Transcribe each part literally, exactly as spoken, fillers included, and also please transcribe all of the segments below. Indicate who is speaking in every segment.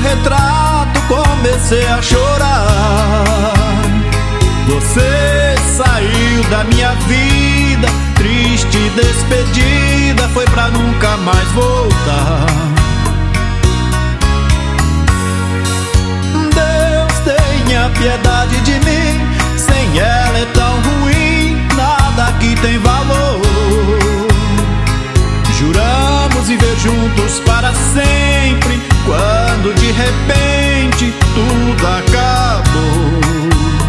Speaker 1: retrato comecei a chorar. Você saiu da minha vida, triste despedida, foi pra nunca mais voltar. Deus tenha piedade de mim, sem ela é tão ruim, nada aqui tem valor. Juramos viver juntos para sempre, quando de repente tudo acabou.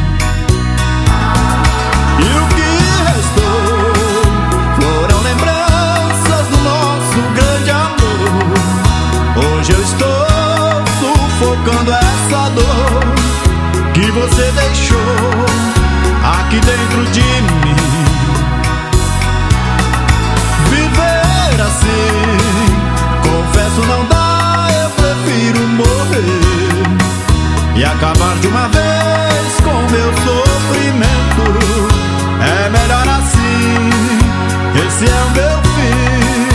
Speaker 1: E o que restou foram lembranças do nosso grande amor. Hoje eu estou sufocando essa dor que você deixou aqui dentro de mim. Viver assim, confesso não dá, eu prefiro morrer e acabar de uma vez com meu sofrimento. É melhor assim, esse é o meu fim.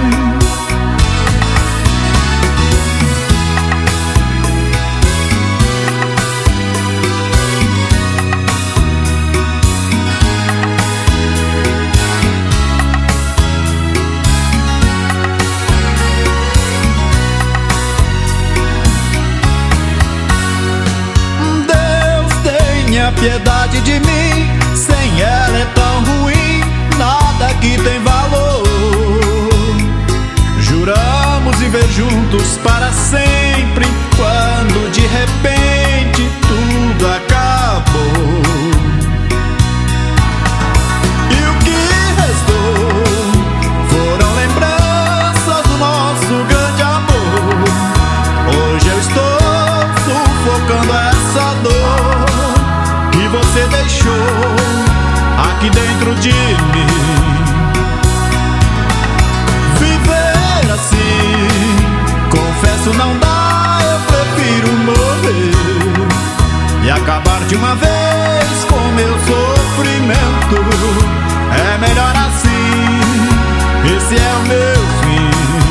Speaker 1: Deus tenha piedade de mim, sem ela é tão ruim, nada aqui tem valor. Juramos viver juntos para sempre, quando de repente tudo acabou. E o que restou foram lembranças do nosso grande amor. Hoje eu estou sufocando essa dor que você deixou aqui dentro de mim. Viver assim, confesso não dá, eu prefiro morrer e acabar de uma vez com meu sofrimento. É melhor assim, esse é o meu fim.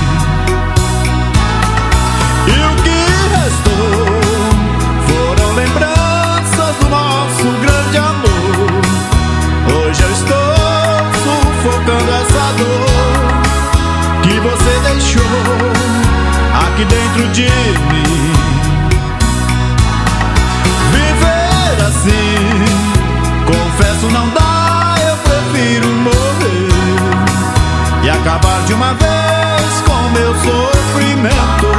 Speaker 1: E o que restou foram lembranças do nosso grande amor. Hoje eu estou sufocando essa dor que você deixou aqui dentro de mim. Viver assim, confesso não dá, eu prefiro morrer e acabar de uma vez com meu sofrimento.